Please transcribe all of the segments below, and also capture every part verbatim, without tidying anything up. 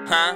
Ха?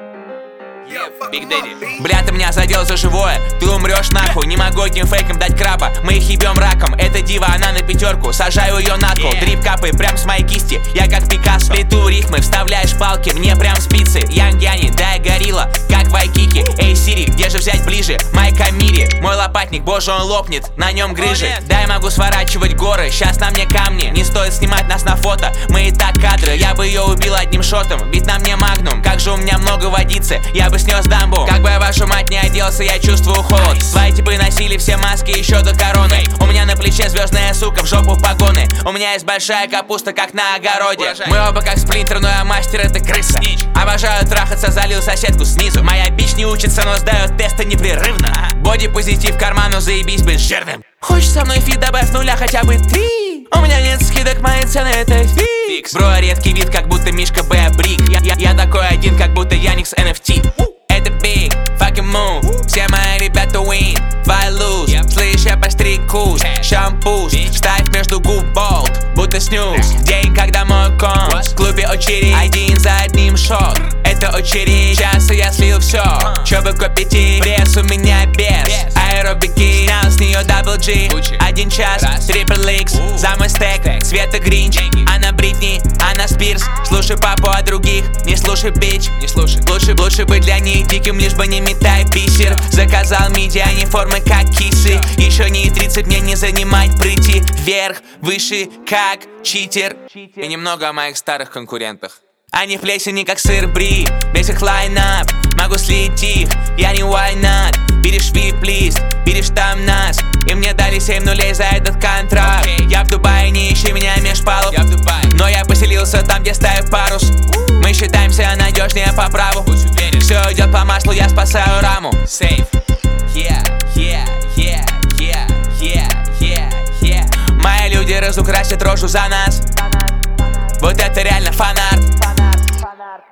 Биг Дэдди. Бля, ты меня задел за живое, ты умрешь нахуй. Не могу этим фейкам дать краба, мы их ебем раком. Эта дива, она на пятерку, сажаю ее на кол. Дрип капает прям с моей кисти, я как Пикассо. Плету рифмы, вставляешь палки, мне прям спицы. Янг Яни, дай горилла, как Вайкики. Эй, Сири, где же взять ближе? Майка Мири, мой лопатник, боже он лопнет, на нем грыжи. Дай могу сворачивать горы, сейчас на мне камни. Не стоит снимать нас на фото, мы и так кадры. Я бы ее убил одним шотом, ведь на мне магнум. Как же у меня много водицы, я бы снес дамбу. Как бы я вашу мать не оделся, я чувствую холод. Свои типы носили все маски еще до короны. У меня на плече звездная сука, в жопу погоны. У меня есть большая капуста, как на огороде. Мы оба как сплинтер, но я мастер, это крыса. Обожаю трахаться, залил соседку снизу. Моя бич не учится, но сдает тесты непрерывно. Боди-позитив карману, заебись быть жирным. Хочешь со мной фит, добавь нуля хотя бы три. У меня нет скидок, мои цены это фикс. Бро, редкий вид, как будто Мишка Б. Брик. Я, я, я такой один, как будто Яникс эн эф ти. Это big, fucking move. Все мои ребята win, твои lose. yep. Слышь, я постригусь, шампуш. Ставь между губ болт, будто снюс. День, когда мой ком в клубе очередь, один за одним шот. Это очередь, сейчас я слил все. Чё бы купить, пресс у меня без аэробики. Снял с нее дабл джи, один час, трипл икс. За мой стек, Света Гринч. Она Бритни, она Спирс. Слушай папу о других, не слушай бич. Не слушай, лучше, лучше быть для них диким, лишь бы не метай бисер. Заказал миди, а не формы как кисы. Еще не тридцать, мне не занимать прийти вверх, выше, как читер. И немного о моих старых конкурентах. Они в плесени как сыр бри, весь их лайнап. Могу слить их, я не why not. Берешь вип-лист, берешь там нас. И мне дали семь нулей за этот контракт. okay. Я в Дубае, не ищи меня меж палуб. Я в Дубае, но я поселился там, где ставят парус. uh. Мы считаемся надежнее по праву. Все идет по маслу, я спасаю раму. Safe. Yeah, yeah, yeah, yeah, yeah, yeah, yeah. Мои люди разукрасят рожу за нас. Вот это реально фанарт.